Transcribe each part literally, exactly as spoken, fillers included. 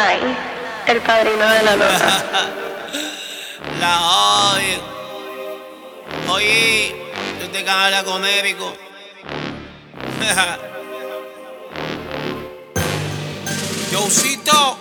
Nine, el padrino de la nota. La odio. Oye, yo te habla con Érico. Yowcito,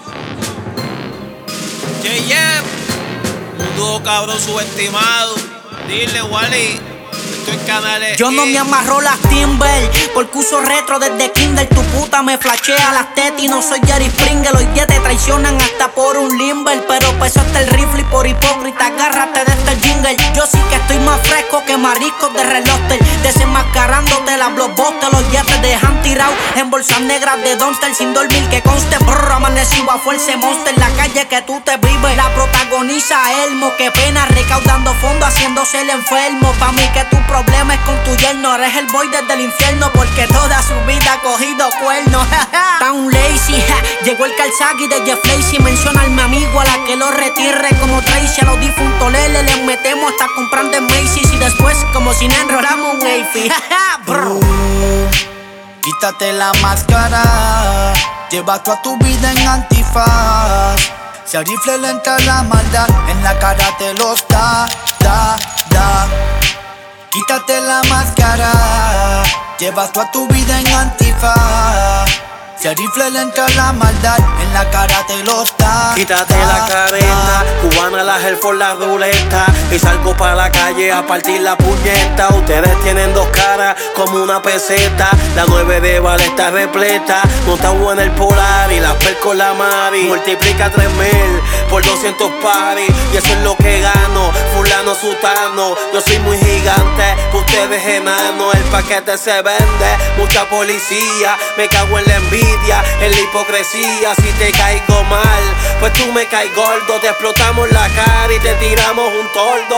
J M, un dúo cabrón subestimado. Dile, Wally, estoy en canales. Yo no me amarro las Timber, porque uso retro desde Kinder. Tu puta me flashea las tetas y no soy Jerry Springer. Hoy día te traicionan hasta por un limber, pero peso hasta el rifle y por hipócrita agárrate de este jingle. Yo sí que estoy más fresco que mariscos de reloster, desenmascarándote la blockbuster. Los yetes dejan tirado en bolsas negras de Donster sin dormir que conste. Brr, amanecí bajo ese monster. La calle que tú te vives la protagoniza Elmo. Qué pena recaudando fondos haciéndose el enfermo. Pa' mí que tu problema es con tu yerno. Eres el boy desde el infierno porque toda su vida ha cogido cuernos. Tan lazy, ja. Llegó el calzagui de Jeff Lacey. Menciona al mi amigo a la que lo retire como Tracy. A los difuntos lele les metemos hasta comprando en Macy's. Y después como si no enrolamos un A-F. uh, Quítate la máscara, lleva toda tu vida en antifaz. Si al rifle le entra la maldad, en la cara te los da, da, da. Quítate la máscara, llevas toda tu vida en antifaz. Si al rifle le entra la maldad, en la cara te los da. Quítate la careta, cubana la gel por la ruleta. Y salgo para la calle a partir la puñeta. Ustedes tienen dos caras como una peseta. La nueve de bala está repleta. Montado en el polar y las perco la mari. Multiplica tres mil por doscientos paris. Y eso es lo que gano, fulano sutano. Yo soy muy gigante, ustedes enanos. El paquete se vende, mucha policía. Me cago en la envidia, en la hipocresía. Si te caigo mal, pues tú me caes gordo. Te explotamos la cara y te tiramos un tordo.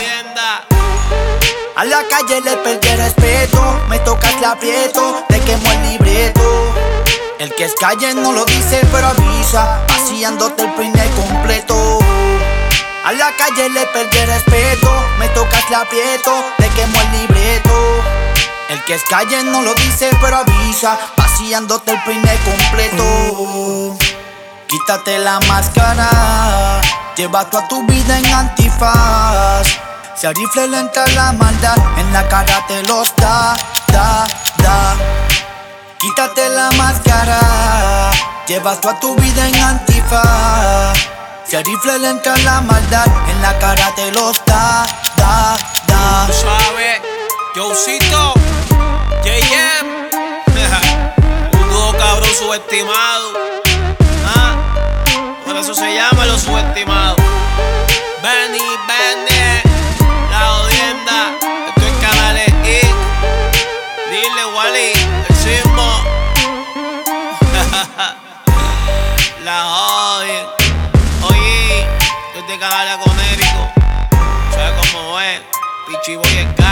A la calle le perdí el respeto, me tocas la aprieto, te quemo el libreto. El que es calle no lo dice pero avisa, vaciándote el peine completo. A la calle le perdí el respeto, me tocas la aprieto, te quemo el libreto. El que es calle no lo dice pero avisa, vaciándote el peine completo. uh, Quítate la máscara, lleva toda tu vida en antifaz. Si al rifle le entra la maldad, en la cara te los da, da, da. Quítate la máscara, llevas toda tu vida en antifaz. Si al rifle le entra la maldad, en la cara te los da, da, da. Suave, Yowcito, J M, un dúo cabrón subestimado. Ah, por eso se llama Los Subestimados. Benny, Benny, la odienda. Estoy en canales I. Dile, Wally, el sismo. La odio. Oye, yo te habla con Érico. ¿Sabes cómo es? Pichiboy es